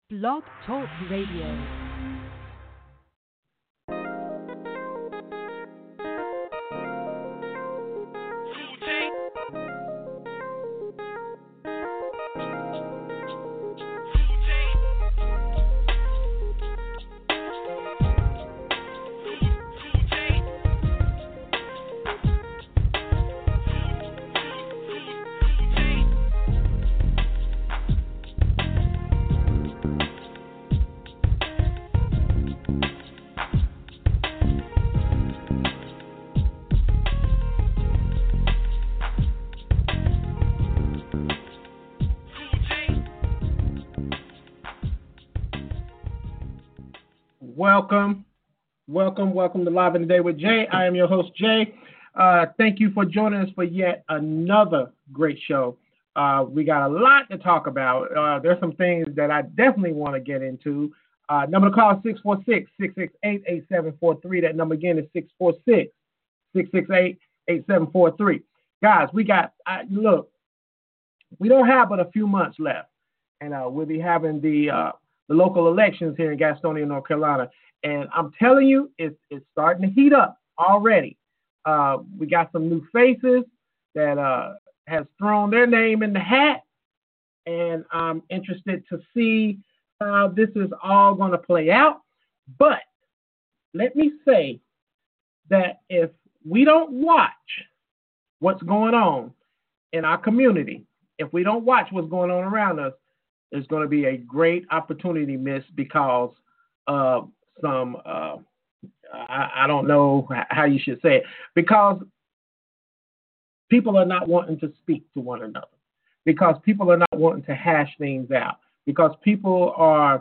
Blog Talk Radio. Welcome to Live in the Day with Jay. I am your host, Jay. Thank you for joining us for yet another great show. We got a lot to talk about. There's some things that I definitely want to get into. Number to call is 646-668-8743. That number again is 646-668-8743. Guys, we don't have but a few months left, and we'll be having the local elections here in Gastonia, North Carolina. And I'm telling you, it's starting to heat up already. We got some new faces that has thrown their name in the hat, and I'm interested to see how this is all going to play out. But let me say that if we don't watch what's going on in our community, if we don't watch what's going on around us, there's going to be a great opportunity missed because of some, I don't know how you should say it, because people are not wanting to speak to one another, because people are not wanting to hash things out, because people are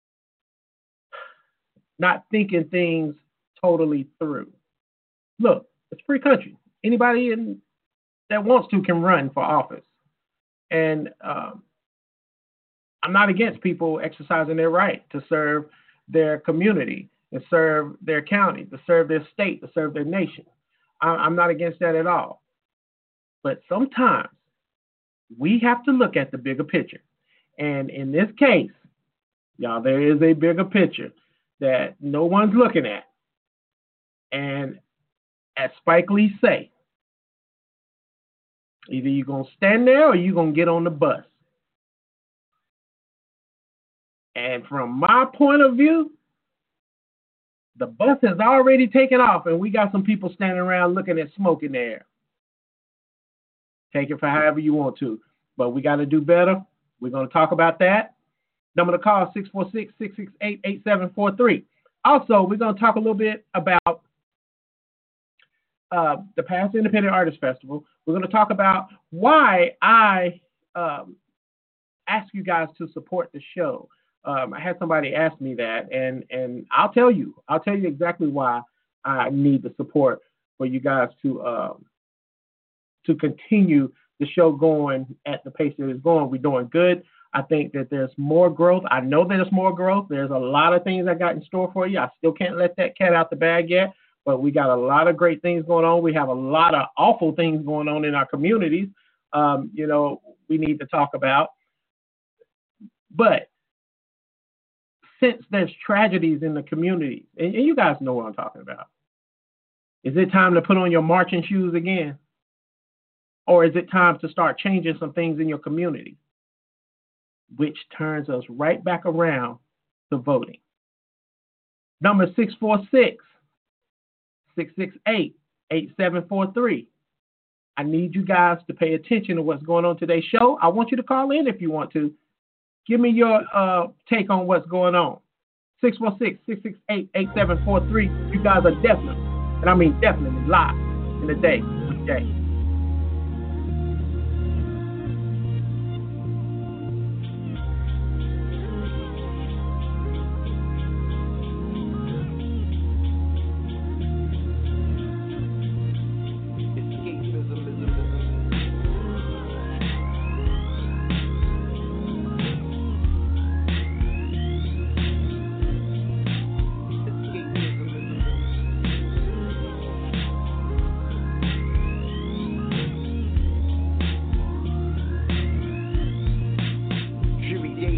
not thinking things totally through. Look, it's a free country. Anybody that wants to can run for office. And I'm not against people exercising their right to serve their community, to serve their county, to serve their state, to serve their nation. I'm not against that at all. But sometimes we have to look at the bigger picture. And in this case, y'all, there is a bigger picture that no one's looking at. And as Spike Lee say, either you're going to stand there or you're going to get on the bus. And from my point of view, the bus has already taken off, and we got some people standing around looking at smoke in the air. Take it for however you want to, but we got to do better. We're going to talk about that. Number to call is 646-668-8743. Also, we're going to talk a little bit about the past Independent Artist Festival. We're going to talk about why I ask you guys to support the show. I had somebody ask me that, and I'll tell you exactly why I need the support for you guys to continue the show going at the pace that it's going. We're doing good. I think that there's more growth. I know there's more growth. There's a lot of things I got in store for you. I still can't let that cat out the bag yet, but we got a lot of great things going on. We have a lot of awful things going on in our communities, we need to talk about. But since there's tragedies in the community, and you guys know what I'm talking about, is it time to put on your marching shoes again? Or is it time to start changing some things in your community? Which turns us right back around to voting. Number 646-668-8743. I need you guys to pay attention to what's going on today's show. I want you to call in if you want to. Give me your take on what's going on. 646-668-8743. You guys are definitely, and I mean definitely, live in the day with Jay.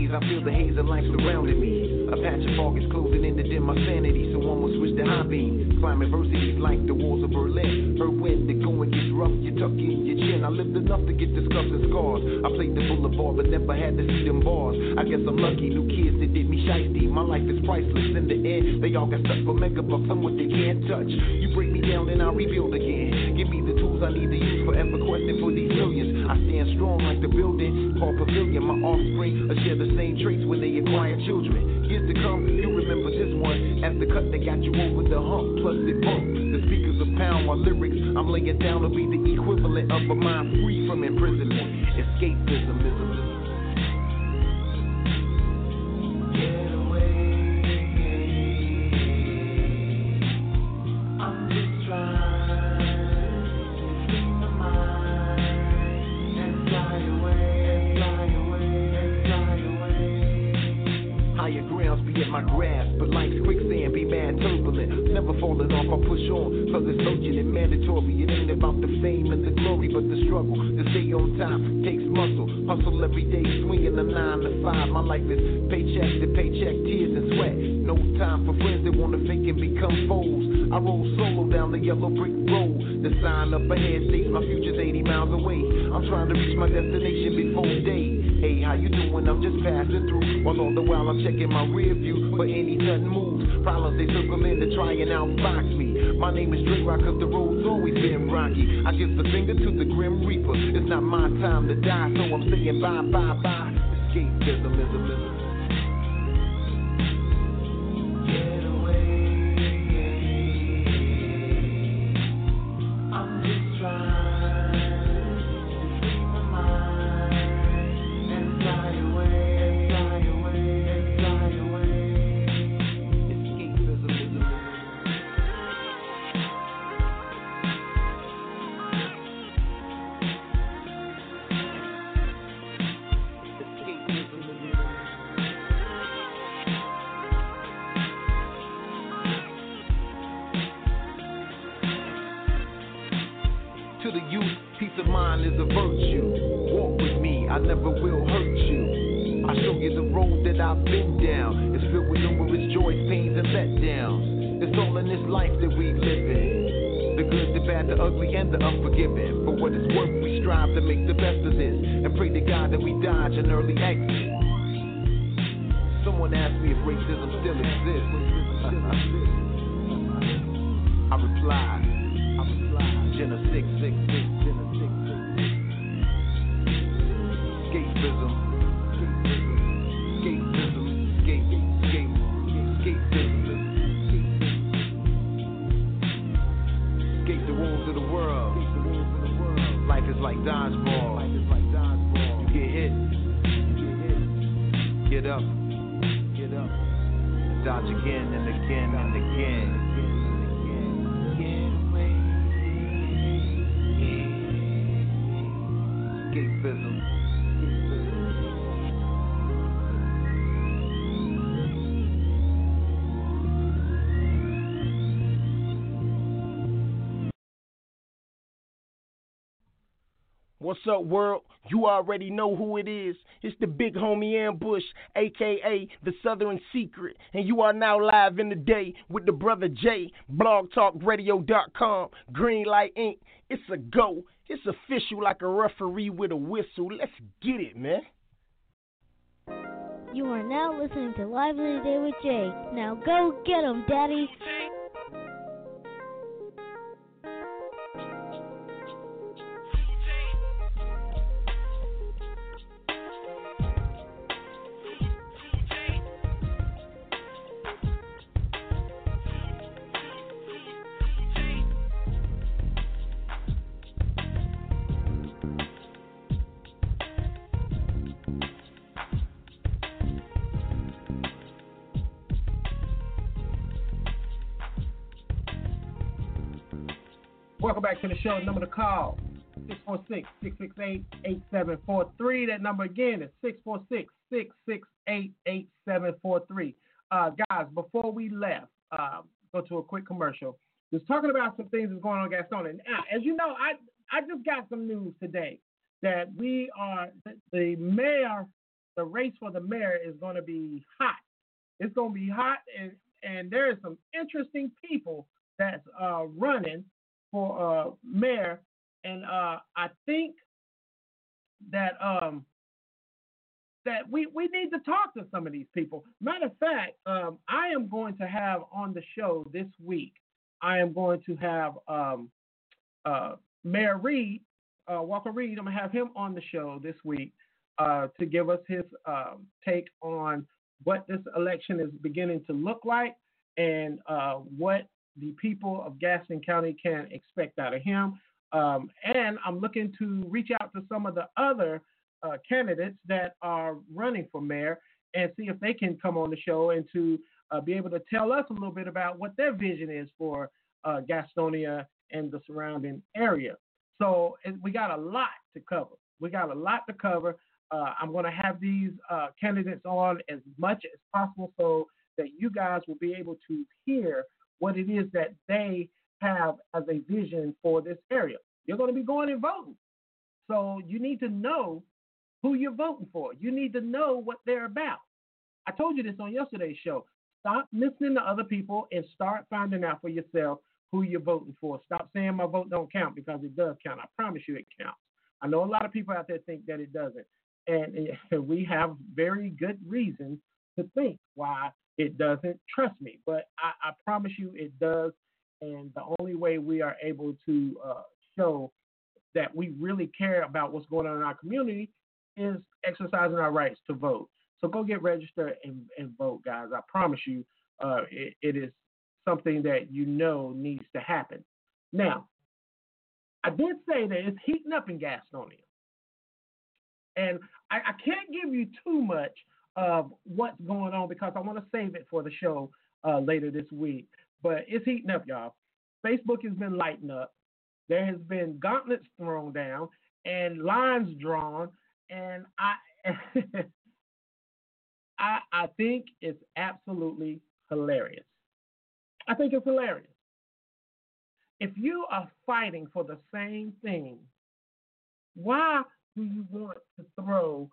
days, I feel the haze of life surrounding me. A patch of fog is closing in to dim my sanity, so I'ma switch to high beam. Climb adversities like the walls of Berlin. Heard when the going gets rough, you tuck in your chin. I lived enough to get the scuffs and scars. I played the boulevard, but never had to see them bars. I guess I'm lucky, new kids that did me shiesty. My life is priceless in the end. They all got stuck for megabucks, I'm what they can't touch. You break me down, then I rebuild again. Give me the tools I need to use, forever questing for these millions. I stand strong like the building called Pavilion. My offspring will share the same traits when they acquire children. Years to come, you remember this one as the cut that got you over the hump. Plus it bump. The speakers will pound my lyrics. I'm laying down to be the equivalent of a mind free from imprisonment. Escapism is a my grasp, but life's quicksand be mad turbulent. Never falling off, I push on, cause it's urgent and mandatory. It ain't about the fame and the glory, but the struggle to stay on top takes muscle. Hustle every day, swinging the 9 to 5. My life is paycheck to paycheck, tears and sweat. No time for friends that wanna fake and become foes. I roll solo down the yellow brick road. The sign up ahead states my future's 80 miles away. I'm trying to reach my destination before day. Hey, how you doing? I'm just passing through. While all the while I'm checking my rear view for any sudden moves. Problems they circle in to try and outfox me. My name is Dre Rock, cause the road's always been rocky. I give the finger to the Grim Reaper. It's not my time to die, so I'm saying bye, bye, bye. Escapism is a myth. To the youth, peace of mind is a virtue. Walk with me, I never will hurt you. I show you the road that I've been down. It's filled with numerous joys, pains, and letdowns. It's all in this life that we live in. The good, the bad, the ugly, and the unforgiving. For what it's worth, we strive to make the best of this. And pray to God that we dodge an early exit. Someone asked me if racism still exists. I replied. Jenna 666, Jenna 666. Escapism. Escapism. Escapism. Escape the wolves of the world. Life is like dodgeball. You get hit. Get up. Dodge again and again and again. Escapism. What's up, world? You already know who it is. It's the big homie Ambush, a.k.a. the Southern Secret. And you are now live in the day with the brother Jay, blogtalkradio.com, Greenlight Inc. It's a go. It's official like a referee with a whistle. Let's get it, man. You are now listening to Live in the Day with Jay. Now go get 'em, daddy. Welcome back to the show. Number to call, 646-668-8743. That number again is 646-668-8743. Guys, before we left, go to a quick commercial. Just talking about some things that's going on in Gastonia. Now, as you know, I just got some news today that the mayor the race for the mayor is going to be hot. It's going to be hot, and there is some interesting people that's running for mayor, and I think that that we need to talk to some of these people. Matter of fact, I am going to have on the show this week. I am going to have Mayor Reed, Walker Reed. I'm gonna have him on the show this week to give us his take on what this election is beginning to look like and what the people of Gaston County can expect out of him. And I'm looking to reach out to some of the other candidates that are running for mayor and see if they can come on the show and to be able to tell us a little bit about what their vision is for Gastonia and the surrounding area. So we got a lot to cover. I'm going to have these candidates on as much as possible so that you guys will be able to hear what it is that they have as a vision for this area. You're going to be going and voting. So you need to know who you're voting for. You need to know what they're about. I told you this on yesterday's show. Stop listening to other people and start finding out for yourself who you're voting for. Stop saying my vote don't count, because it does count. I promise you it counts. I know a lot of people out there think that it doesn't. And we have very good reasons to think why it doesn't. Trust me. But I promise you it does. And the only way we are able to show that we really care about what's going on in our community is exercising our rights to vote. So go get registered and vote, guys. I promise you it is something that you know needs to happen. Now, I did say that it's heating up in Gastonia. And I can't give you too much of what's going on because I want to save it for the show later this week. But it's heating up, y'all. Facebook has been lighting up. There has been gauntlets thrown down and lines drawn. And I think it's absolutely hilarious. I think it's hilarious. If you are fighting for the same thing, why do you want to throw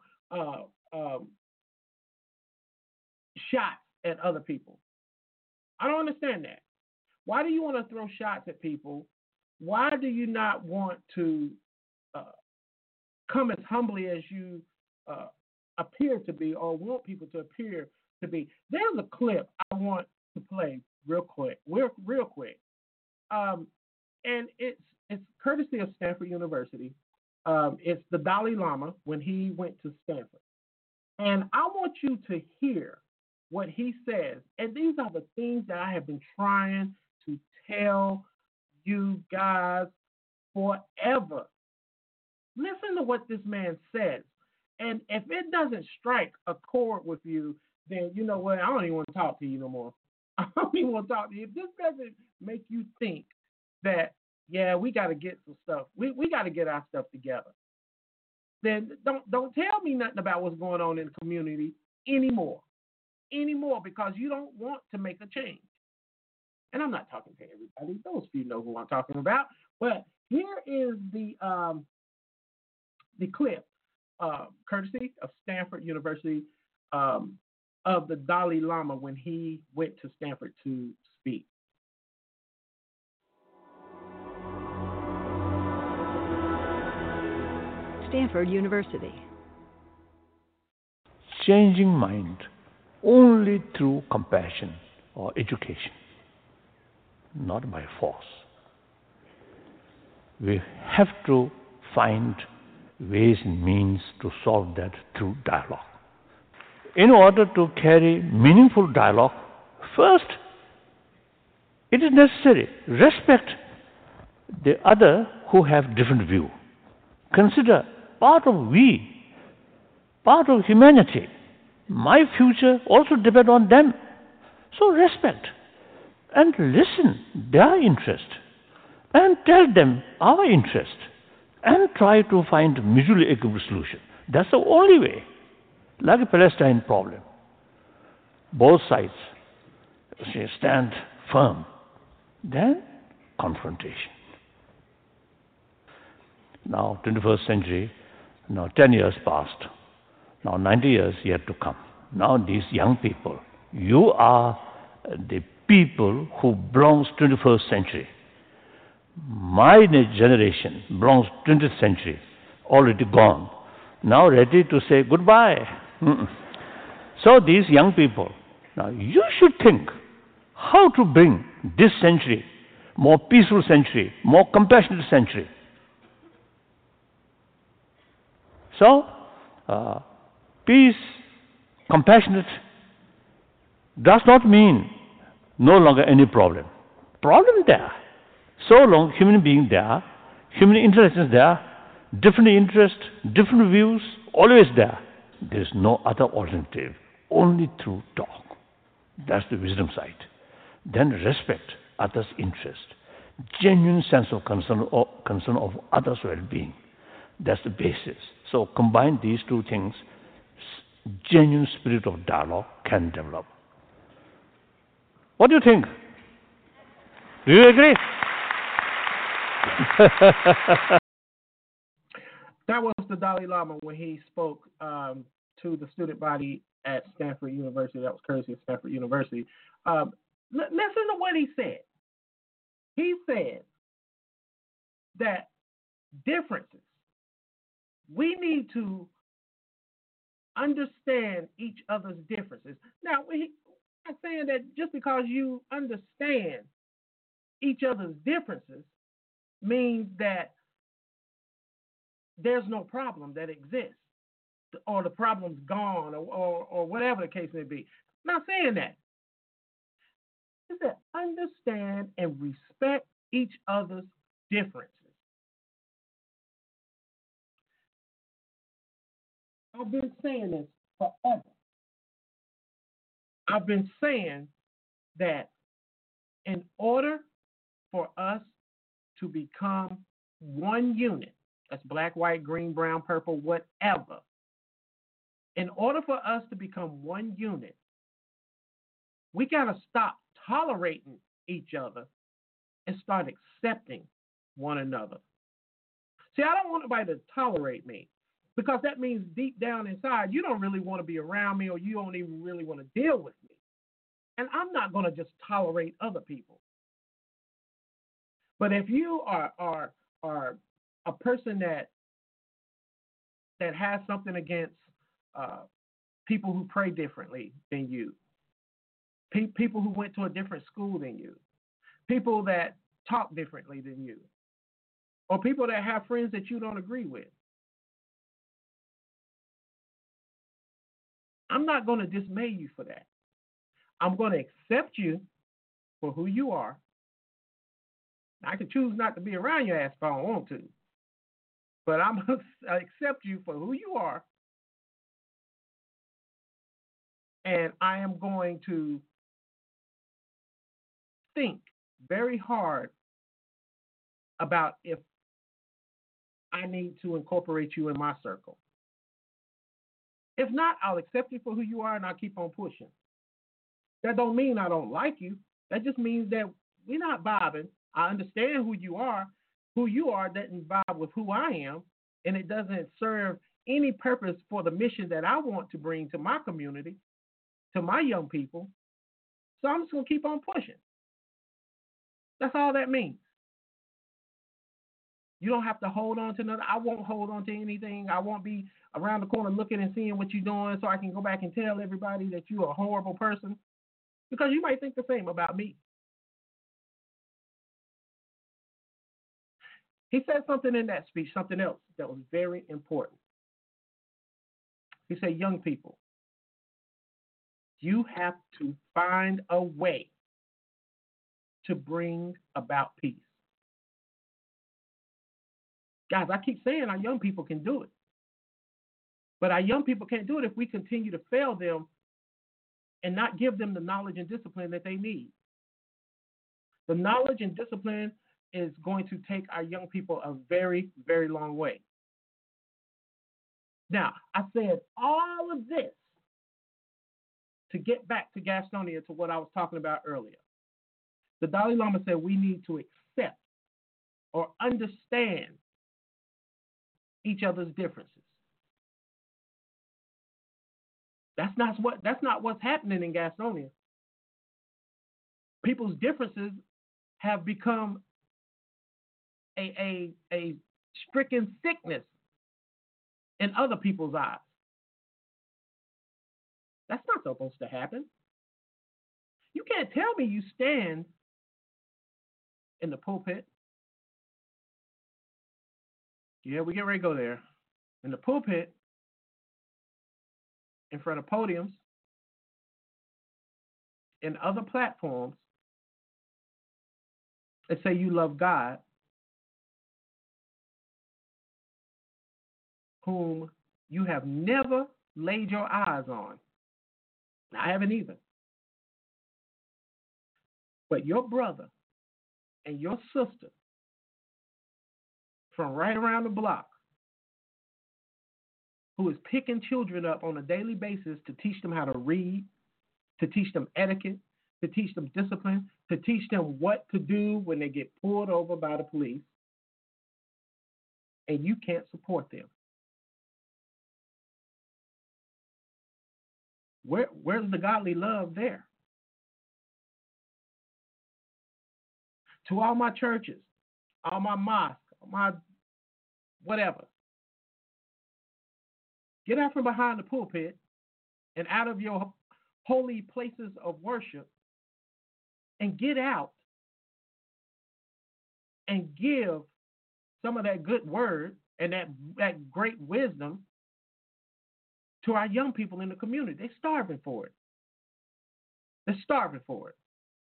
shots at other people? I don't understand that. Why do you want to throw shots at people? Why do you not want to come as humbly as you appear to be or want people to appear to be? There's a clip I want to play real quick. And it's courtesy of Stanford University. It's the Dalai Lama when he went to Stanford. And I want you to hear what he says. And these are the things that I have been trying to tell you guys forever. Listen to what this man says. And if it doesn't strike a chord with you, then you know what? I don't even want to talk to you no more. I don't even want to talk to you. If this doesn't make you think that, yeah, we got to get some stuff, we got to get our stuff together, then don't tell me nothing about what's going on in the community anymore, because you don't want to make a change. And I'm not talking to everybody. Those of you know who I'm talking about. But here is the clip, courtesy of Stanford University, of the Dalai Lama when he went to Stanford to speak. Stanford University. Changing mind only through compassion or education, not by force. We have to find ways and means to solve that through dialogue. In order to carry meaningful dialogue, first, it is necessary respect the other who have different view. Consider part of we, part of humanity. My future also depends on them. So respect and listen their interest and tell them our interest and try to find mutually agreeable solution. That's the only way. Like a Palestine problem, both sides stand firm, then confrontation. Now, 21st century, now 10 years passed. Now 90 years yet to come. Now these young people, you are the people who belongs 21st century. My generation belongs 20th century, already gone. Now ready to say goodbye. So these young people, now you should think how to bring this century, more peaceful century, more compassionate century. So, peace, compassionate, does not mean no longer any problem. Problem there. So long human being there, human intelligence there, different interests, different views, always there. There is no other alternative, only through talk. That's the wisdom side. Then respect others' interest, genuine sense of concern of others' well-being. That's the basis. So combine these two things, genuine spirit of dialogue can develop. What do you think? Do you agree? That was the Dalai Lama when he spoke to the student body at Stanford University. That was courtesy of Stanford University. Listen to what he said. He said that differences, we need to understand each other's differences. Now, I'm not saying that just because you understand each other's differences means that there's no problem that exists or the problem's gone or whatever the case may be. I'm not saying that. It's that understand and respect each other's differences. I've been saying this forever. I've been saying that in order for us to become one unit, that's black, white, green, brown, purple, whatever, in order for us to become one unit, we got to stop tolerating each other and start accepting one another. See, I don't want anybody to tolerate me, because that means deep down inside, you don't really want to be around me, or you don't even really want to deal with me. And I'm not going to just tolerate other people. But if you are a person that has something against people who pray differently than you, people who went to a different school than you, people that talk differently than you, or people that have friends that you don't agree with, I'm not going to dismay you for that. I'm going to accept you for who you are. I can choose not to be around your ass if I don't want to, but I'm going to accept you for who you are, and I am going to think very hard about if I need to incorporate you in my circle. If not, I'll accept you for who you are and I'll keep on pushing. That don't mean I don't like you. That just means that we're not vibing. I understand who you are. Who you are doesn't vibe with who I am, and it doesn't serve any purpose for the mission that I want to bring to my community, to my young people. So I'm just going to keep on pushing. That's all that means. You don't have to hold on to nothing. I won't hold on to anything. I won't be around the corner looking and seeing what you're doing so I can go back and tell everybody that you're a horrible person, because you might think the same about me. He said something in that speech, something else that was very important. He said, young people, you have to find a way to bring about peace. Guys, I keep saying our young people can do it. But our young people can't do it if we continue to fail them and not give them the knowledge and discipline that they need. The knowledge and discipline is going to take our young people a very, very long way. Now, I said all of this to get back to Gastonia, to what I was talking about earlier. The Dalai Lama said we need to accept or understand each other's differences. That's not what's happening in Gastonia. People's differences have become a stricken sickness in other people's eyes. That's not supposed to happen. You can't tell me you stand in the pulpit. Yeah, we get ready to go there. In the pulpit, in front of podiums, in other platforms, and say you love God, whom you have never laid your eyes on. I haven't either. But your brother and your sister from right around the block, who is picking children up on a daily basis to teach them how to read, to teach them etiquette, to teach them discipline, to teach them what to do when they get pulled over by the police, and you can't support them. Where's the godly love there? To all my churches, all my mosques, all my whatever, get out from behind the pulpit and out of your holy places of worship and get out and give some of that good word and that great wisdom to our young people in the community. They're starving for it. They're starving for it.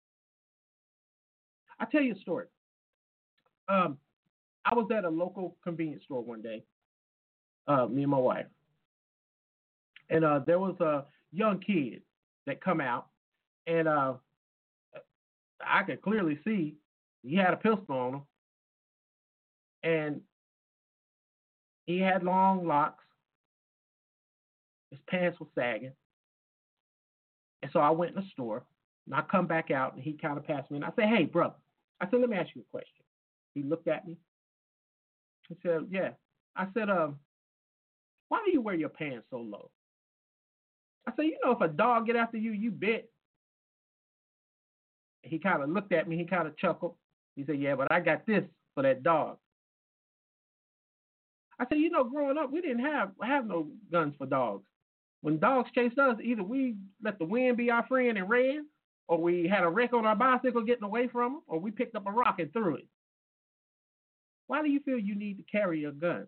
I'll tell you a story. I was at a local convenience store one day, me and my wife. And there was a young kid that come out, and I could clearly see he had a pistol on him, and he had long locks. His pants were sagging. And so I went in the store, and I come back out, and he kind of passed me, and I said, "Hey, brother." I said, "Let me ask you a question." He looked at me. He said, "Yeah." I said, "Why do you wear your pants so low?" I said, "You know, if a dog get after you, you bit." He kind of looked at me. He kind of chuckled. He said, "Yeah, but I got this for that dog." I said, "You know, growing up, we didn't have no guns for dogs. When dogs chased us, either we let the wind be our friend and ran, or we had a wreck on our bicycle getting away from them, or we picked up a rock and threw it. Why do you feel you need to carry a gun?"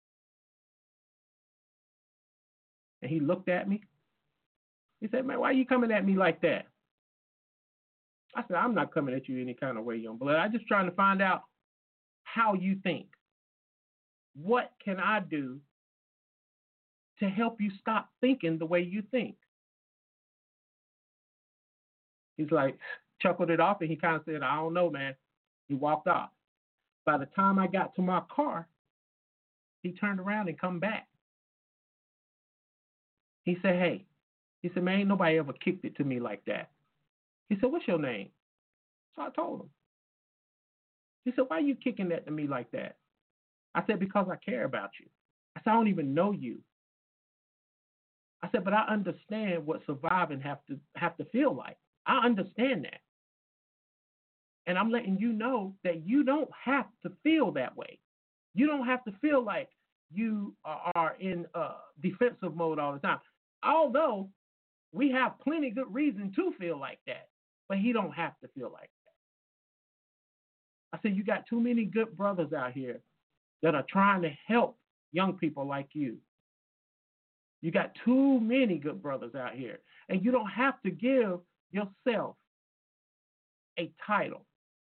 And he looked at me. He said, "Man, why are you coming at me like that?" I said, "I'm not coming at you any kind of way, young blood. I'm just trying to find out how you think. What can I do to help you stop thinking the way you think?" He's like, chuckled it off, and he kind of said, "I don't know, man." He walked off. By the time I got to my car, he turned around and come back. He said, "Hey," he said, "Man, ain't nobody ever kicked it to me like that." He said, "What's your name?" So I told him. He said, "Why are you kicking that to me like that?" I said, "Because I care about you." I said, "I don't even know you." I said, "But I understand what surviving have to feel like. I understand that. And I'm letting you know that you don't have to feel that way. You don't have to feel like you are in defensive mode all the time. Although we have plenty good reason to feel like that, but he don't have to feel like that." I said, "You got too many good brothers out here that are trying to help young people like you. You got too many good brothers out here, and you don't have to give yourself a title.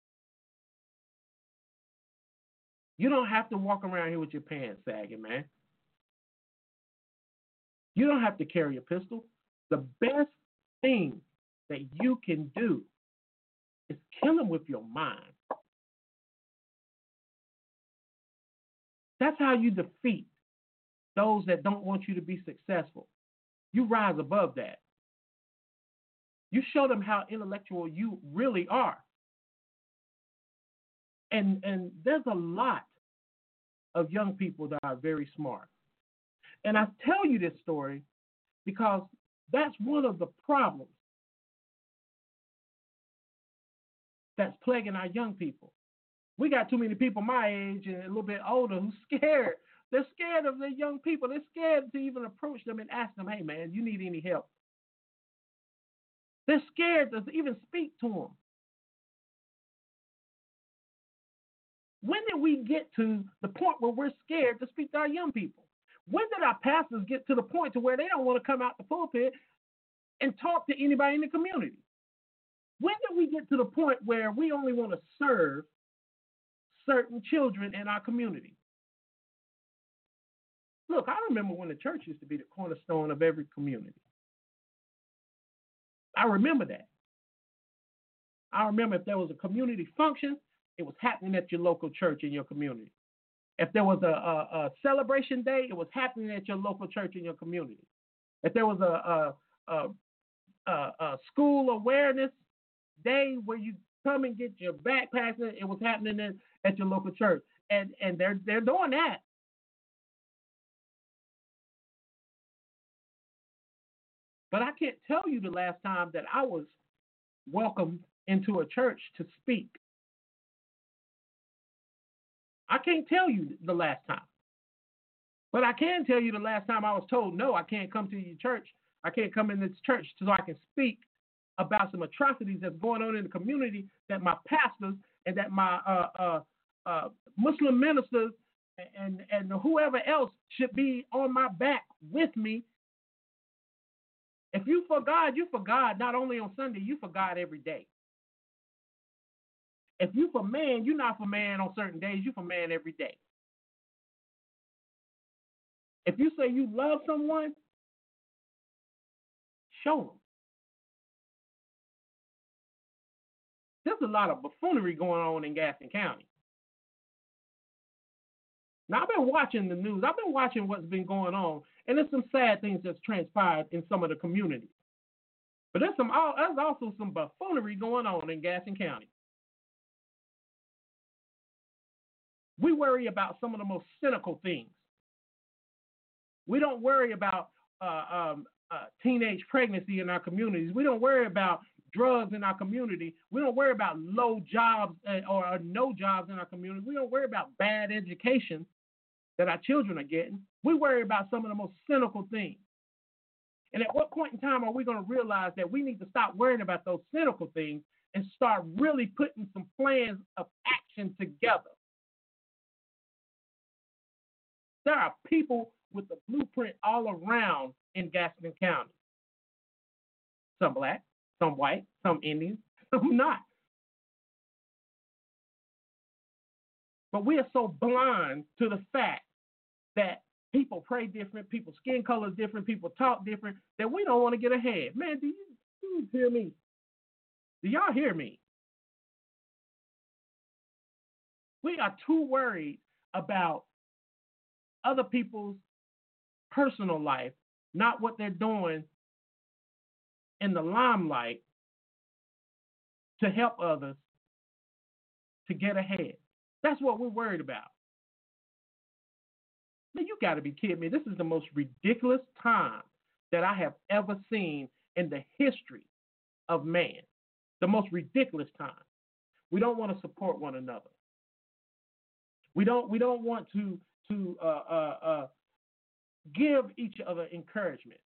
You don't have to walk around here with your pants sagging, man. You don't have to carry a pistol. The best thing that you can do is kill them with your mind. That's how you defeat those that don't want you to be successful. You rise above that. You show them how intellectual you really are. And there's a lot of young people that are very smart. And I tell you this story because That's one of the problems that's plaguing our young people. We got too many people my age and a little bit older who's scared. They're scared of the young people. They're scared to even approach them and ask them, hey, man, you need any help? They're scared to even speak to them. When did we get to the point where we're scared to speak to our young people? When did our pastors get to the point to where they don't want to come out the pulpit and talk to anybody in the community? When did we get to the point where we only want to serve certain children in our community? Look, I remember when the church used to be the cornerstone of every community. I remember that. I remember if there was a community function, it was happening at your local church in your community. If there was a celebration day, it was happening at your local church in your community. If there was a school awareness day where you come and get your backpacks, it was happening at your local church. And they're doing that. But I can't tell you the last time that I was welcomed into a church to speak. I can't tell you the last time. But I can tell you the last time I was told, no, I can't come to your church. I can't come in this church so I can speak about some atrocities that's going on in the community that my pastors and that my Muslim ministers and whoever else should be on my back with me. If you for God, you for God not only on Sunday, you for God every day. If you for man, you're not for man on certain days, you for man every day. If you say you love someone, show them. There's a lot of buffoonery going on in Gaston County. Now, I've been watching the news. I've been watching what's been going on, and there's some sad things that's transpired in some of the communities. But there's also some buffoonery going on in Gaston County. We worry about some of the most cynical things. We don't worry about teenage pregnancy in our communities. We don't worry about drugs in our community. We don't worry about low jobs or no jobs in our community. We don't worry about bad education that our children are getting. We worry about some of the most cynical things. And at what point in time are we going to realize that we need to stop worrying about those cynical things and start really putting some plans of action together? There are people with the blueprint all around in Gaston County. Some black, some white, some Indian, some not. But we are so blind to the fact that people pray different, people's skin color is different, people talk different, that we don't want to get ahead. Man, do you hear me? Do y'all hear me? We are too worried about other people's personal life, not what they're doing in the limelight to help others to get ahead. That's what we're worried about. Man, you got to be kidding me. This is the most ridiculous time that I have ever seen in the history of man. The most ridiculous time. We don't want to support one another. We don't want to give each other encouragement.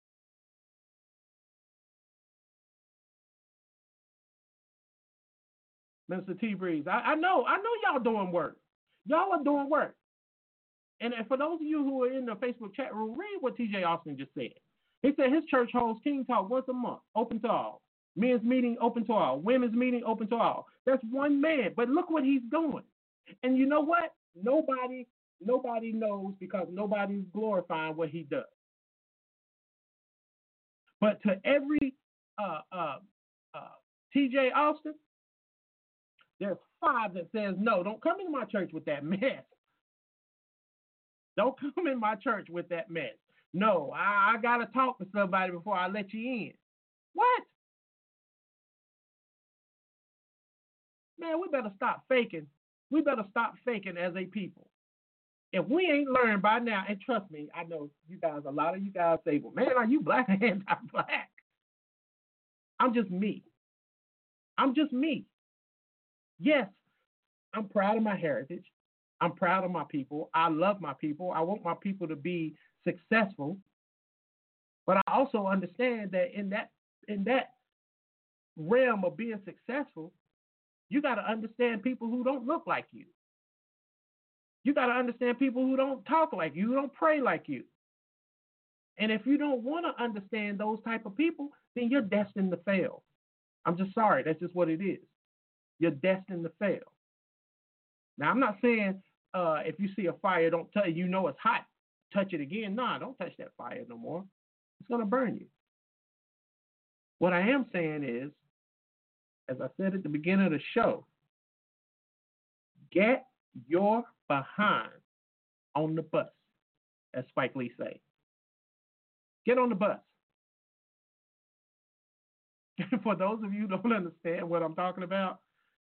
Mr. T. Breeze, I know y'all doing work. Y'all are doing work. And for those of you who are in the Facebook chat room, read what TJ Austin just said. He said his church holds King Talk once a month, open to all. Men's meeting, open to all. Women's meeting, open to all. That's one man, but look what he's doing. And you know what? Nobody knows because nobody's glorifying what he does. But to every TJ Austin, there's 5 that says, no, don't come into my church with that mess. Don't come in my church with that mess. No, I got to talk to somebody before I let you in. What? Man, we better stop faking. We better stop faking as a people. If we ain't learned by now, and trust me, I know you guys, a lot of you guys say, well, man, are you black or anti-black? I'm just me. I'm just me. Yes, I'm proud of my heritage. I'm proud of my people. I love my people. I want my people to be successful. But I also understand that in that realm of being successful, you got to understand people who don't look like you. You got to understand people who don't talk like you, who don't pray like you. And if you don't want to understand those type of people, then you're destined to fail. I'm just sorry. That's just what it is. You're destined to fail. Now, I'm not saying if you see a fire, don't touch, you know it's hot, touch it again. No, don't touch that fire no more. It's going to burn you. What I am saying is, as I said at the beginning of the show, get your behind on the bus, as Spike Lee say. Get on the bus. For those of you who don't understand what I'm talking about,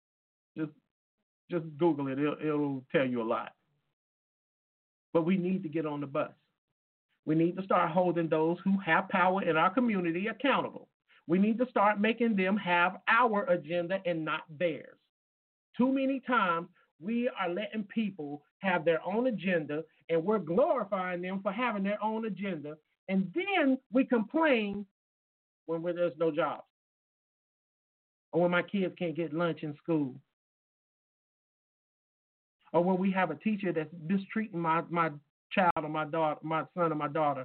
just Google it. It'll tell you a lot. But we need to get on the bus. We need to start holding those who have power in our community accountable. We need to start making them have our agenda and not theirs. Too many times we are letting people have their own agenda, and we're glorifying them for having their own agenda, and then we complain when there's no jobs, or when my kids can't get lunch in school, or when we have a teacher that's mistreating my child or my daughter, my son or my daughter.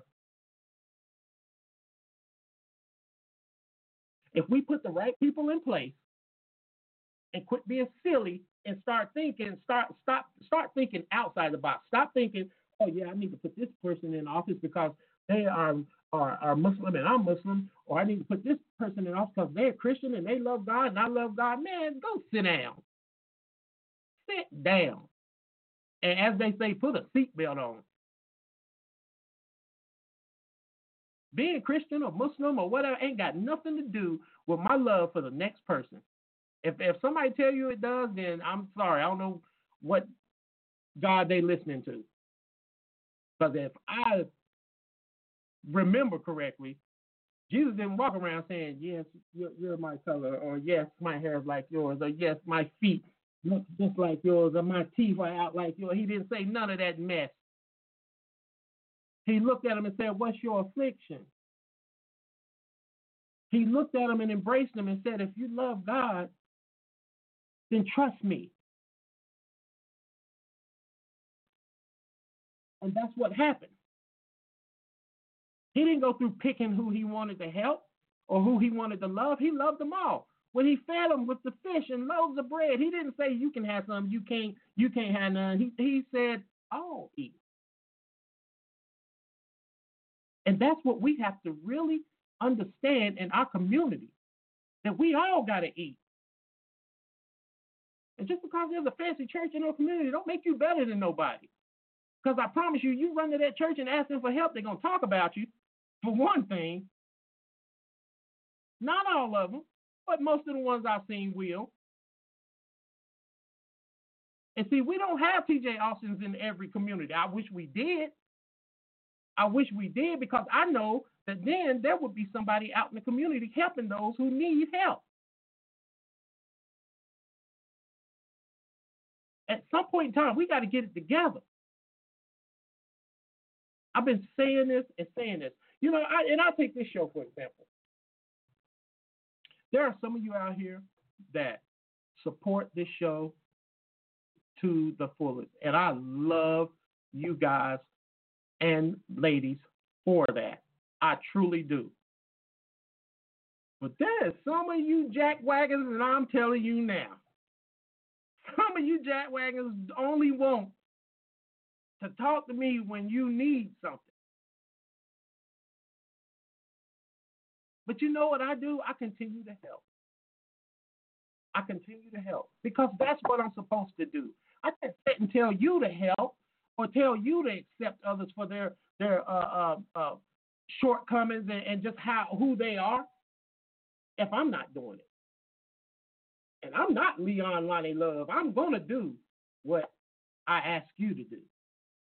If we put the right people in place and quit being silly and start thinking, start thinking outside the box. Stop thinking, oh yeah, I need to put this person in office because they are Muslim and I'm Muslim, or I need to put this person in office because they're Christian and they love God and I love God. Man, go sit down. Sit down. And as they say, put a seatbelt on. Being Christian or Muslim or whatever ain't got nothing to do with my love for the next person. If somebody tell you it does, then I'm sorry. I don't know what God they listening to. Because if I remember correctly, Jesus didn't walk around saying, yes, you're my color, or yes, my hair is like yours, or yes, my feet look just like yours, or my teeth are out like yours. He didn't say none of that mess. He looked at him and said, what's your affliction? He looked at him and embraced him and said, if you love God, then trust me. And that's what happened. He didn't go through picking who he wanted to help or who he wanted to love. He loved them all. When he fed them with the fish and loaves of bread, he didn't say you can have some, you can't have none. He said, all eat. And that's what we have to really understand in our community, that we all got to eat. And just because there's a fancy church in our community, don't make you better than nobody. Because I promise you, you run to that church and ask them for help, they're going to talk about you, for one thing. Not all of them, but most of the ones I've seen will. And see, we don't have T.J. Austins in every community. I wish we did. I wish we did, because I know that then there would be somebody out in the community helping those who need help. At some point in time, we got to get it together. I've been saying this and saying this. You know, I'll take this show, for example. There are some of you out here that support this show to the fullest. And I love you guys and ladies for that. I truly do. But there's some of you jackwagons, and I'm telling you now, some of you jackwagons only want to talk to me when you need something. But you know what I do? I continue to help. I continue to help because that's what I'm supposed to do. I can't sit and tell you to help or tell you to accept others for their shortcomings and just who they are if I'm not doing it. And I'm not Leon Lonnie Love. I'm going to do what I ask you to do.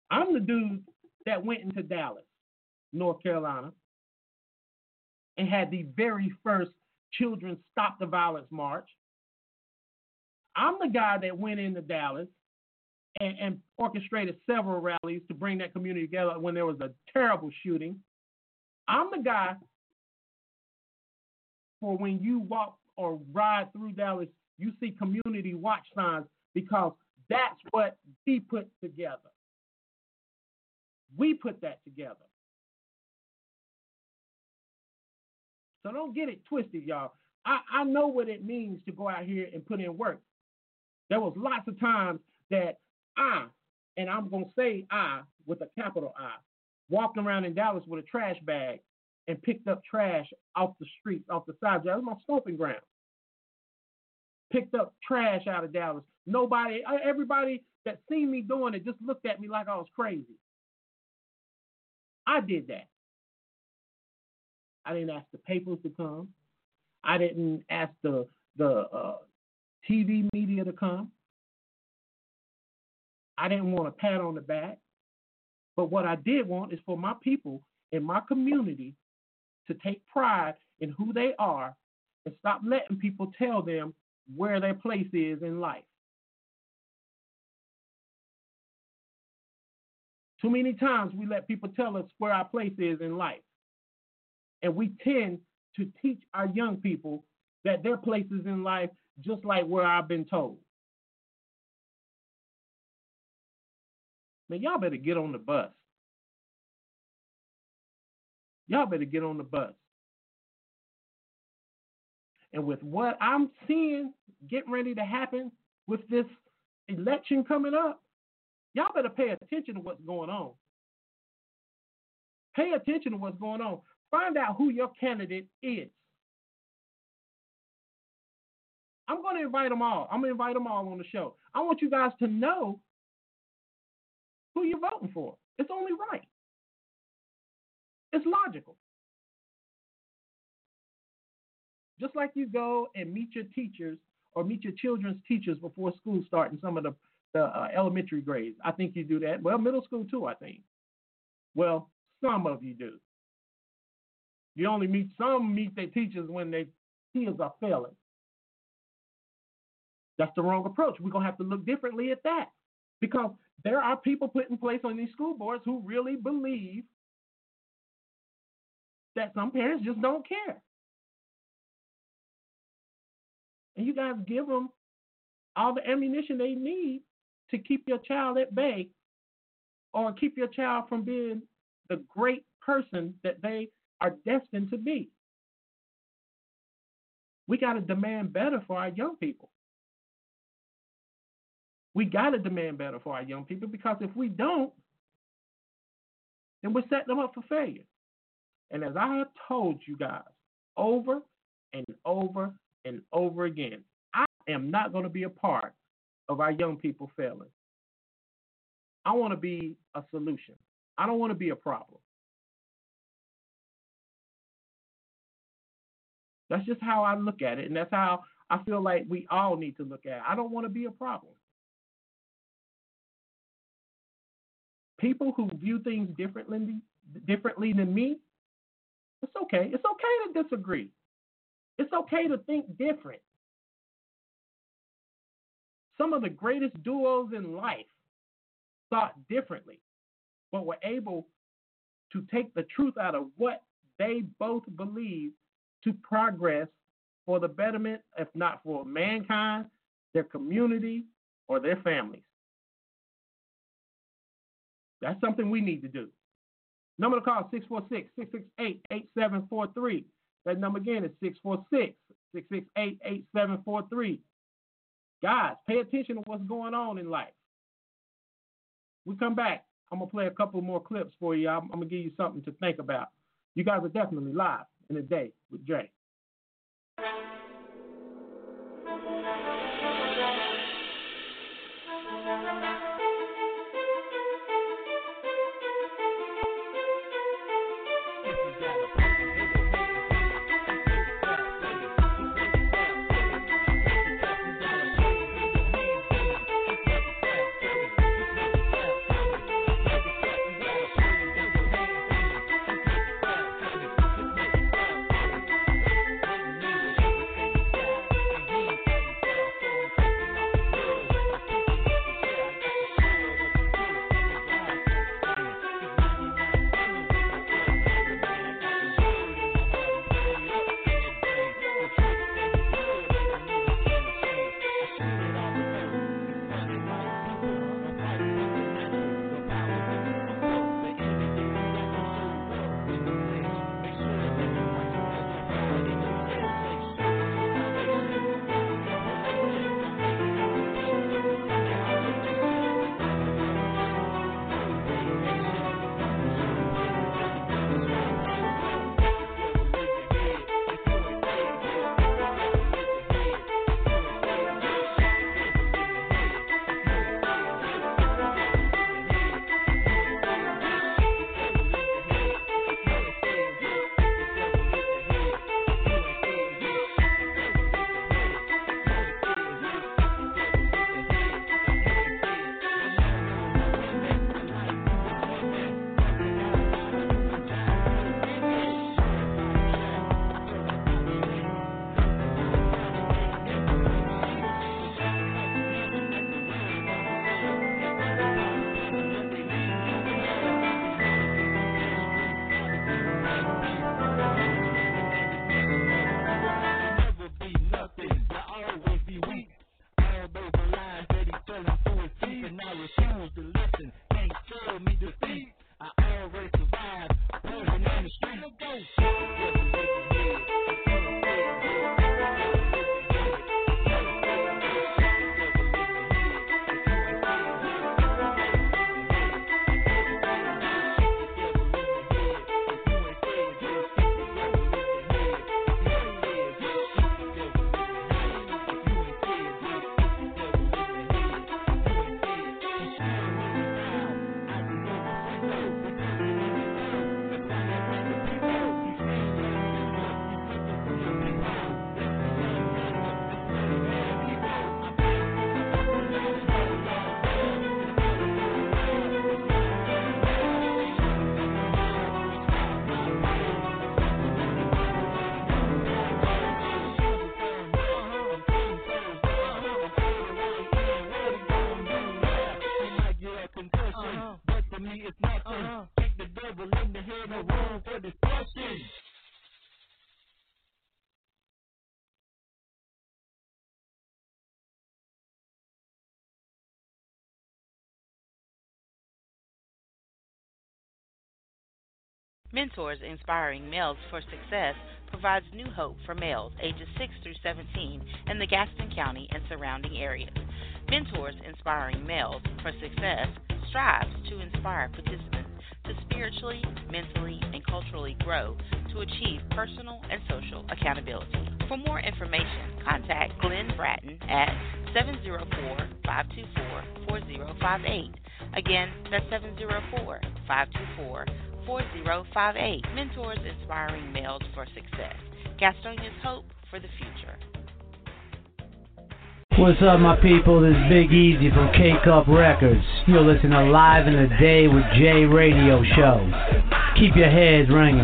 I'm the dude that went into Dallas, North Carolina, and had the very first Children Stop the Violence March. I'm the guy that went into Dallas and orchestrated several rallies to bring that community together when there was a terrible shooting. I'm the guy for when you walk or ride through Dallas, you see community watch signs because that's what we put together. We put that together. So don't get it twisted, y'all. I know what it means to go out here and put in work. There was lots of times that and I'm going to say I with a capital I, walked around in Dallas with a trash bag and picked up trash off the streets, off the side. That was my stomping ground. Picked up trash out of Dallas. Everybody that seen me doing it just looked at me like I was crazy. I did that. I didn't ask the papers to come. I didn't ask the TV media to come. I didn't want a pat on the back. But what I did want is for my people in my community to take pride in who they are and stop letting people tell them where their place is in life. Too many times we let people tell us where our place is in life. And we tend to teach our young people that their place is in life just like where I've been told. Man, y'all better get on the bus. Y'all better get on the bus. And with what I'm seeing getting ready to happen with this election coming up, y'all better pay attention to what's going on. Pay attention to what's going on. Find out who your candidate is. I'm going to invite them all. I'm going to invite them all on the show. I want you guys to know who you're voting for. It's only right. It's logical. Just like you go and meet your teachers or meet your children's teachers before school starts in some of the elementary grades. I think you do that. Well, middle school too, I think. Well, some of you do. You only meet their teachers when their kids are failing. That's the wrong approach. We're going to have to look differently at that because there are people put in place on these school boards who really believe that some parents just don't care. And you guys give them all the ammunition they need to keep your child at bay or keep your child from being the great person that they are destined to be. We got to demand better for our young people. We got to demand better for our young people because if we don't, then we're setting them up for failure. And as I have told you guys over and over and over again, I am not going to be a part of our young people failing. I want to be a solution. I don't want to be a problem. That's just how I look at it, and that's how I feel like we all need to look at it. I don't want to be a problem. People who view things differently than me, it's okay. It's okay to disagree. It's okay to think different. Some of the greatest duos in life thought differently, but were able to take the truth out of what they both believe to progress for the betterment, if not for mankind, their community, or their families. That's something we need to do. Number to call, 646-668-8743. That number again is 646-668-8743. Guys, pay attention to what's going on in life. We come back. I'm going to play a couple more clips for you. I'm going to give you something to think about. You guys are definitely live in the day with Jay. Mentors Inspiring Males for Success provides new hope for males ages 6 through 17 in the Gaston County and surrounding areas. Mentors Inspiring Males for Success strives to inspire participants to spiritually, mentally, and culturally grow to achieve personal and social accountability. For more information, contact Glenn Bratton at 704-524-4058. Again, that's 704-524-4058. Mentors Inspiring Males for Success. Gastonia's hope for the future. What's up, my people? This is Big Easy from K-Cup Records. You're listening to Live in the Day with Jay Radio Show. Keep your heads ringing.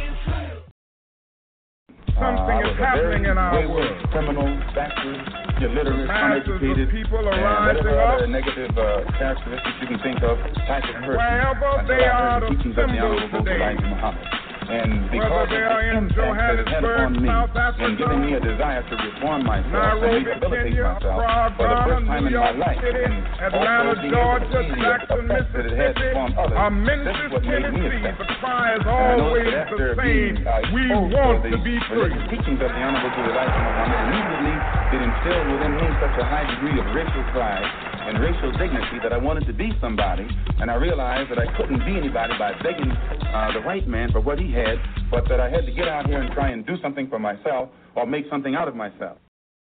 Something is happening in our world. Criminal, backward, illiterate, uneducated, people are and rising whatever up. other negative characteristics you can think of, type of person. Wherever they are, the teachings of the symbols Honorable today. Elijah Muhammad. And because Whether of they the are in impact that it had upon Johannesburg, me, South and giving me a Africa, desire to reform myself and Nairobi, rehabilitate Kenya, myself Prague, for the first Ghana, time New in my York life, City, and Atlanta, also being able to Georgia, see the Jackson, effect that it has Mississippi, upon others. Memphis, This is what made me Tennessee. effective. The cry is And I noticed always that after the being same. We exposed want to to be the free. religious teachings of the Honorable Elijah Muhammad, immediately it instilled within me such a high degree of racial pride and racial dignity that I wanted to be somebody, and I realized that I couldn't be anybody by begging the white man for what he had, but that I had to get out here and try and do something for myself or make something out of myself.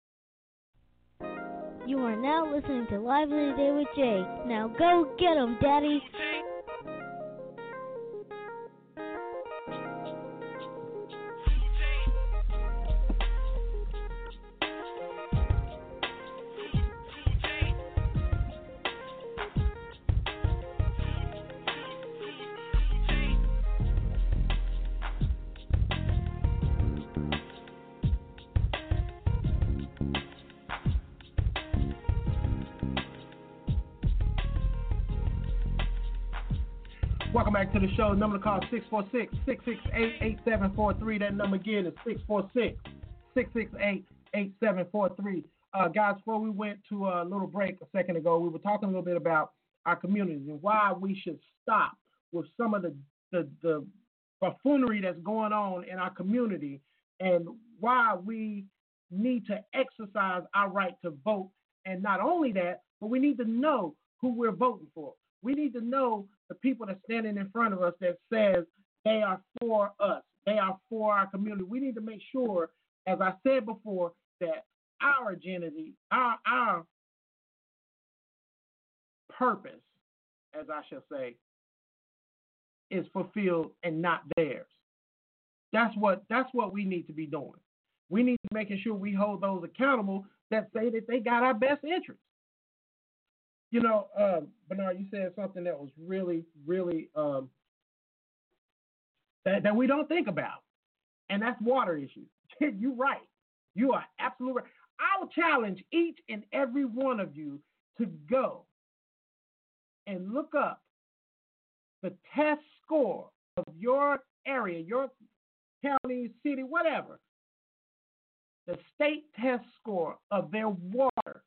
You are now listening to Live in the Day with Jay. Now go get 'em, Daddy. Welcome back to the show. Number to call 646-668-8743. That number again is 646-668-8743. Guys, before we went to a little break a second ago, we were talking a little bit about our communities and why we should stop with some of the buffoonery that's going on in our community and why we need to exercise our right to vote. And not only that, but we need to know who we're voting for. We need to know the people that's standing in front of us that says they are for us. They are for our community. We need to make sure, as I said before, that our identity, our purpose, as I shall say, is fulfilled and not theirs. That's what we need to be doing. We need to be making sure we hold those accountable that say that they got our best interests. You know, Bernard, you said something that was really, really that we don't think about, and that's water issues. You're right. You are absolutely right. I will challenge each and every one of you to go and look up the test score of your area, your county, city, whatever, the state test score of their water.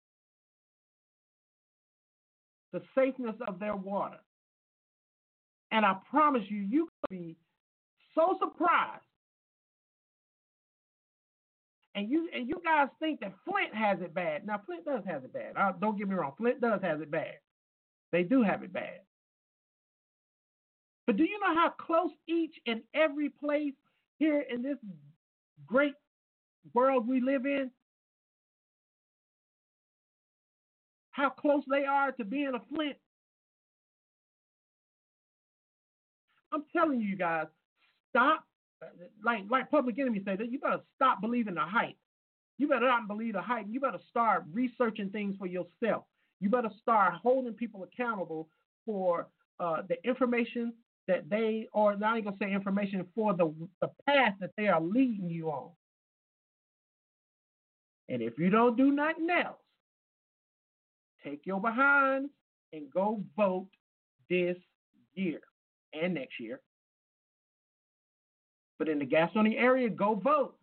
The safeness of their water. And I promise you, you could be so surprised. And you guys think that Flint has it bad. Now, Flint does have it bad. Don't get me wrong. Flint does have it bad. They do have it bad. But do you know how close each and every place here in this great world we live in, how close they are to being a Flint? I'm telling you guys, stop. Like Public Enemy said, you better stop believing the hype. You better not believe the hype. You better start researching things for yourself. You better start holding people accountable for the information that they, or not even gonna say information, for the path that they are leading you on. And if you don't do nothing else, take your behind and go vote this year and next year. But in the Gastonia area, go vote.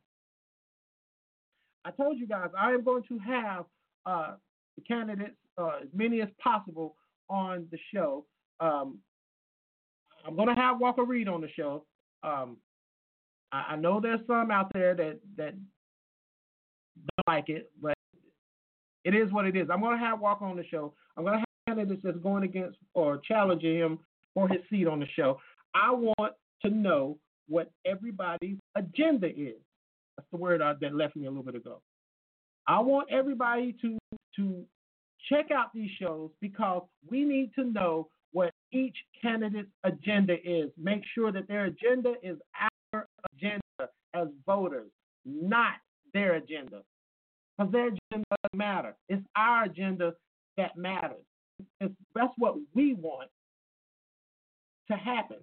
I told you guys I am going to have the candidates, as many as possible, on the show. I'm going to have Walker Reed on the show. I know there's some out there that don't like it, but it is what it is. I'm going to have Walker on the show. I'm going to have candidates that's going against or challenging him for his seat on the show. I want to know what everybody's agenda is. That's the word that left me a little bit ago. I want everybody to check out these shows because we need to know what each candidate's agenda is. Make sure that their agenda is our agenda as voters, not their agenda. Because their agenda doesn't matter. It's our agenda that matters. That's what we want to happen.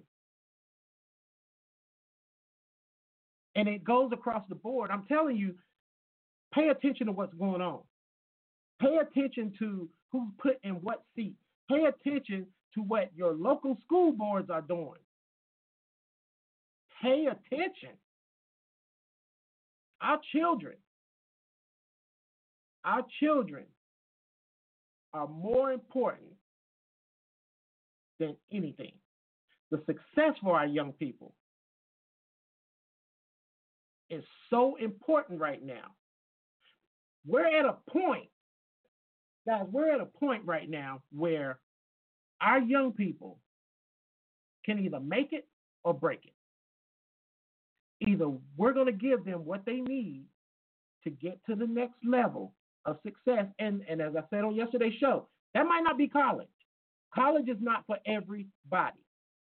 And it goes across the board. I'm telling you, pay attention to what's going on. Pay attention to who's put in what seat. Pay attention to what your local school boards are doing. Pay attention. Our children are more important than anything. The success for our young people is so important right now. We're at a point, guys, right now where our young people can either make it or break it. Either we're going to give them what they need to get to the next level of success. And as I said on yesterday's show, that might not be college. College is not for everybody.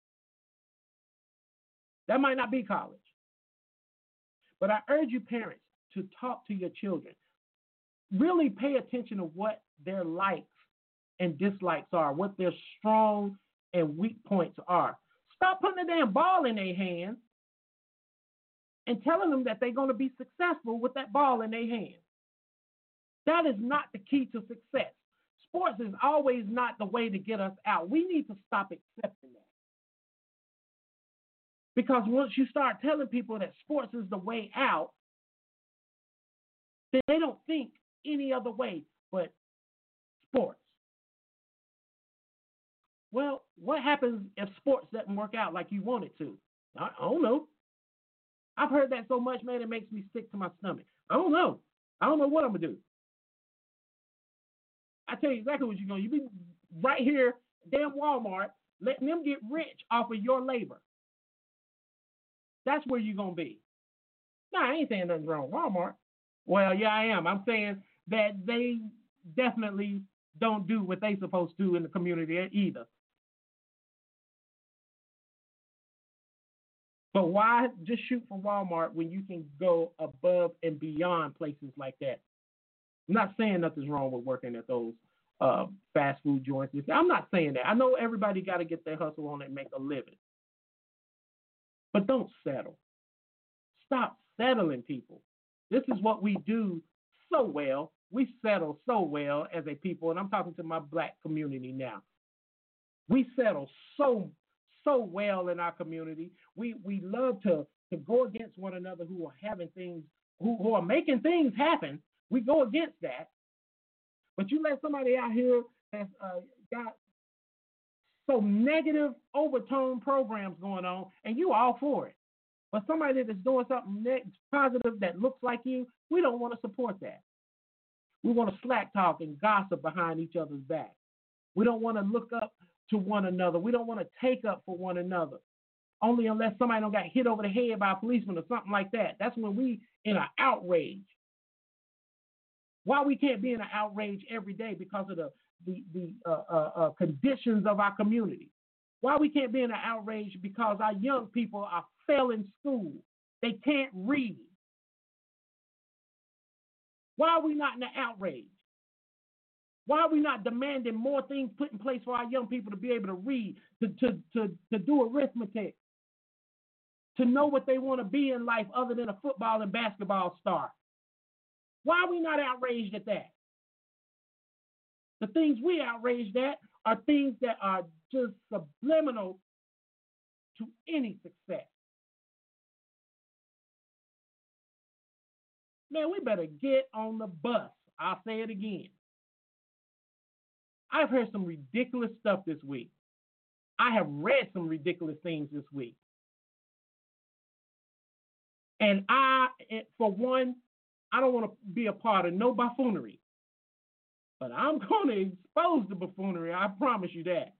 That might not be college. But I urge you parents to talk to your children. Really pay attention to what their likes and dislikes are, what their strong and weak points are. Stop putting a damn ball in their hands and telling them that they're going to be successful with that ball in their hands. That is not the key to success. Sports is always not the way to get us out. We need to stop accepting that. Because once you start telling people that sports is the way out, then they don't think any other way but sports. Well, what happens if sports doesn't work out like you want it to? I don't know. I've heard that so much, man, it makes me sick to my stomach. I don't know. I don't know what I'm going to do. I tell you exactly what you're going to do. You be right here, damn Walmart, letting them get rich off of your labor. That's where you're going to be. No, I ain't saying nothing's wrong with Walmart. Well, yeah, I am. I'm saying that they definitely don't do what they're supposed to in the community either. But why just shoot for Walmart when you can go above and beyond places like that? I'm not saying nothing's wrong with working at those fast food joints. I'm not saying that. I know everybody got to get their hustle on and make a living. But don't settle. Stop settling, people. This is what we do so well. We settle so well as a people, and I'm talking to my black community now. We settle so well in our community. We love to go against one another who are having things, who are making things happen. We go against that. But you let somebody out here that's got so negative overtone programs going on, and you all for it. But somebody that's doing something positive that looks like you, we don't want to support that. We want to slack talk and gossip behind each other's back. We don't want to look up to one another. We don't want to take up for one another. Only unless somebody don't got hit over the head by a policeman or something like that. That's when we in an outrage. Why we can't be in an outrage every day because of the conditions of our community. Why we can't be in an outrage because our young people are failing school. They can't read. Why are we not in an outrage? Why are we not demanding more things put in place for our young people to be able to read, to do arithmetic, to know what they want to be in life other than a football and basketball star? Why are we not outraged at that? The things we outraged at are things that are just subliminal to any success. Man, we better get on the bus. I'll say it again. I've heard some ridiculous stuff this week. I have read some ridiculous things this week. And for one, I don't want to be a part of no buffoonery. But I'm going to expose the buffoonery. I promise you that.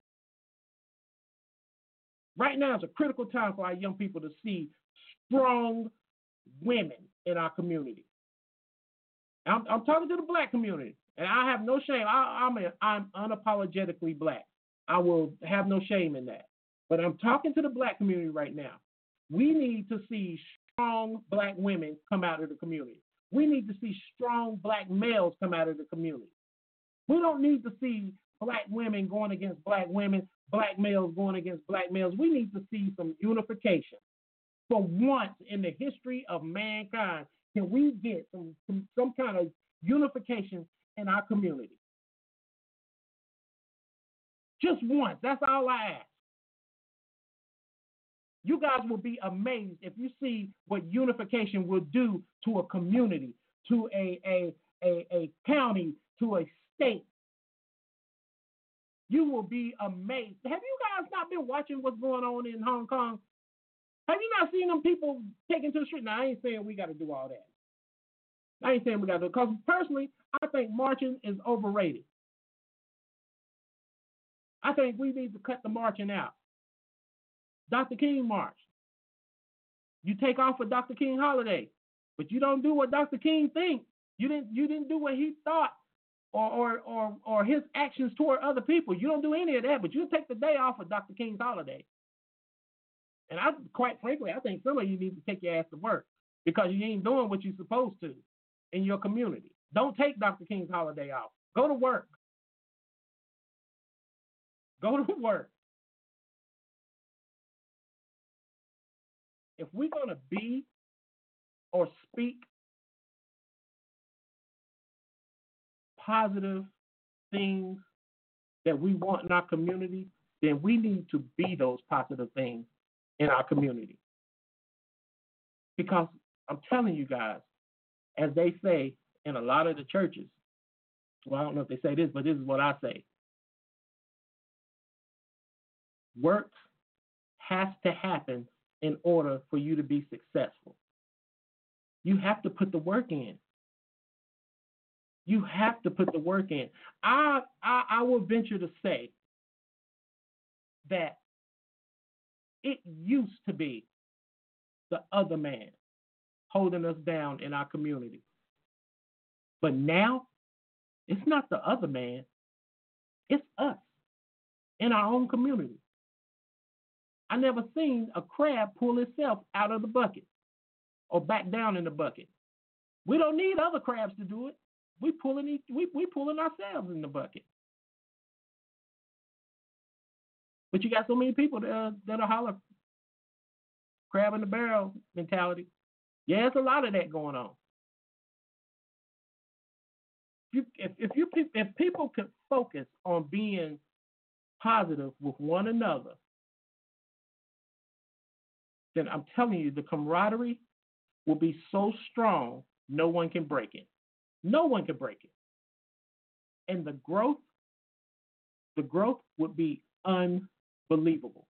Right now is a critical time for our young people to see strong women in our community. I'm talking to the black community, and I have no shame. I'm unapologetically black. I will have no shame in that. But I'm talking to the black community right now. We need to see strong black women come out of the community. We need to see strong black males come out of the community. We don't need to see black women going against black women, black males going against black males. We need to see some unification. For once in the history of mankind, can we get some kind of unification in our community? Just once. That's all I ask. You guys will be amazed if you see what unification will do to a community, to a county, to a state. You will be amazed. Have you guys not been watching what's going on in Hong Kong? Have you not seen them people taking to the street? Now, I ain't saying we got to do all that. I ain't saying we got to do it. Because personally, I think marching is overrated. I think we need to cut the marching out. Dr. King marched. You take off for Dr. King holiday, but you don't do what Dr. King thinks. You didn't do what he thought or his actions toward other people. You don't do any of that, but you take the day off for Dr. King's holiday. And quite frankly, I think some of you need to take your ass to work because you ain't doing what you're supposed to in your community. Don't take Dr. King's holiday off. Go to work. Go to work. If we're going to be or speak positive things that we want in our community, then we need to be those positive things in our community. Because I'm telling you guys, as they say in a lot of the churches, well, I don't know if they say this, but this is what I say. Work has to happen in order for you to be successful. You have to put the work in. You have to put the work in. I will venture to say that it used to be the other man holding us down in our community. But now, it's not the other man. It's us in our own community. I never seen a crab pull itself out of the bucket or back down in the bucket. We don't need other crabs to do it. We pulling ourselves in the bucket. But you got so many people that'll holler crab in the barrel mentality. Yeah, it's a lot of that going on. If people could focus on being positive with one another, then I'm telling you, the camaraderie will be so strong, no one can break it. No one can break it. And the growth would be unbelievable.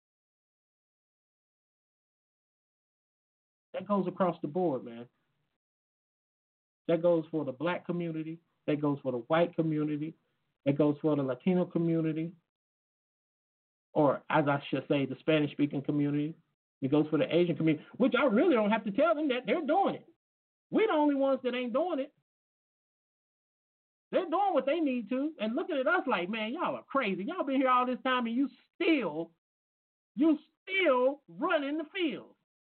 That goes across the board, man. That goes for the black community. That goes for the white community. That goes for the Latino community. Or, as I should say, the Spanish-speaking community. It goes for the Asian community, which I really don't have to tell them that they're doing it. We're the only ones that ain't doing it. They're doing what they need to and looking at us like, man, y'all are crazy. Y'all been here all this time and you still running the field.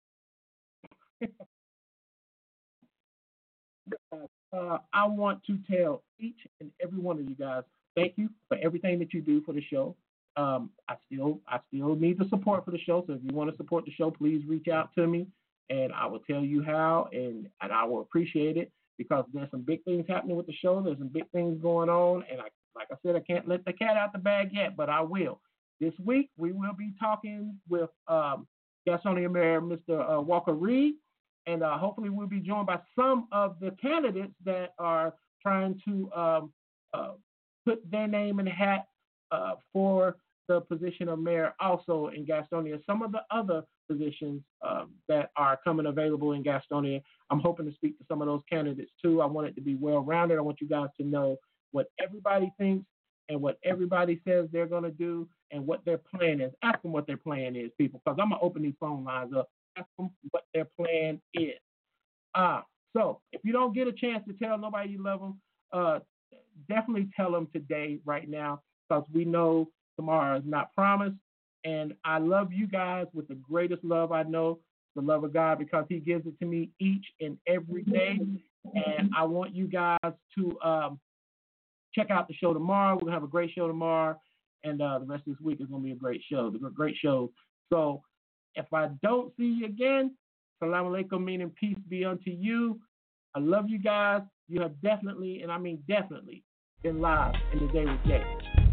I want to tell each and every one of you guys, thank you for everything that you do for the show. I still need the support for the show. So if you want to support the show, please reach out to me and I will tell you how, and I will appreciate it because there's some big things happening with the show. There's some big things going on. And like I said, I can't let the cat out the bag yet, but I will. This week, we will be talking with Gastonia Mayor Mr. Walker Reed, and hopefully we'll be joined by some of the candidates that are trying to put their name in the hat for the position of mayor also in Gastonia. Some of the other positions that are coming available in Gastonia, I'm hoping to speak to some of those candidates too. I want it to be well-rounded. I want you guys to know what everybody thinks and what everybody says they're going to do and what their plan is. Ask them what their plan is, people, because I'm going to open these phone lines up. Ask them what their plan is. So if you don't get a chance to tell nobody you love them, definitely tell them today, right now, because we know tomorrow is not promised. And I love you guys with the greatest love I know, the love of God, because he gives it to me each and every day. And I want you guys to check out the show tomorrow. We're going to have a great show tomorrow. And the rest of this week is going to be a great show. Great show. So if I don't see you again, salam alaikum, meaning peace be unto you. I love you guys. You have definitely, and I mean definitely, been live in the day with Jay.